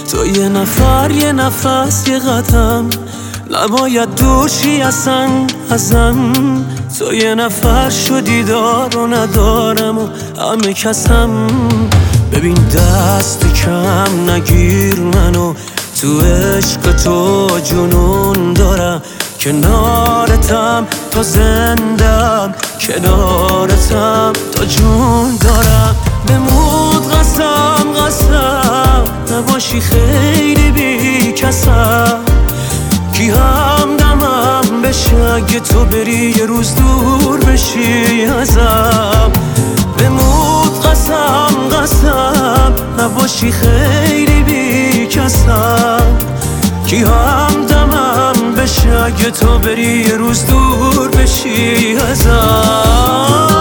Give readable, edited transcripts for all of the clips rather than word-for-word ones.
تو یه نفر یه نفس یه قدم نباید دور شی اصلا ازم. تو یه نفر شدی دار و ندارم و همه کسم. ببین دست کم نگیر منو، تو عشق تو جنون دارم. کنارتم تا زندم، کنارتم تا جون دارم. بمود قسم قسم نباشی خیلی بی کسم. کی همدمم بشه اگه تو بری یه روز دور بشی ازم. بمود قسم قسم نباشی خیلی بی کسم. کی همدمم بشه اگه تو بری یه روز دور بشی ازم.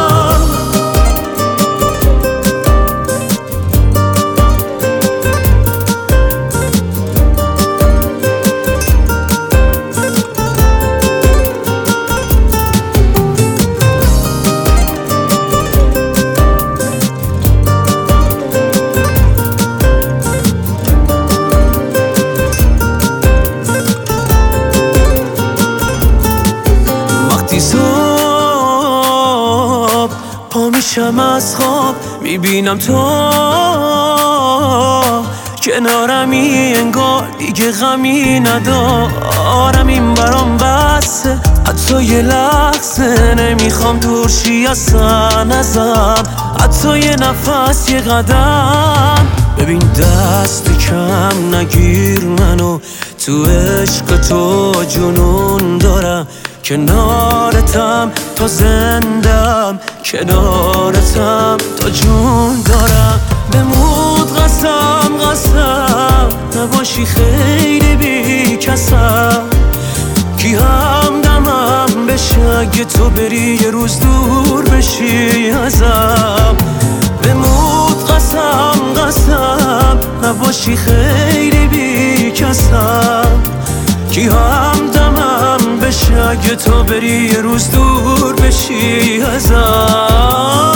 صبح پا میشم از خواب میبینم تو کنارمی، انگار دیگه غمی ندارم. این برام بسه حتی یه لحظه نمیخوام دور شی اصلا ازم. حتی یه نفس یه قدم. ببین دست کم نگیر منو، تو عشق تو جنون دارم. کنارتم تا زندم، کنارتم تا جون دارم. بمود قسم قسم نباشی خیلی بی کسم. کی همدمم بشه اگه تو بری یه روز دور بشی ازم. بمود قسم قسم نباشی خیلی بی کسم. کی همدمم بشه اگه تو بری یه روز دور بشی ازم.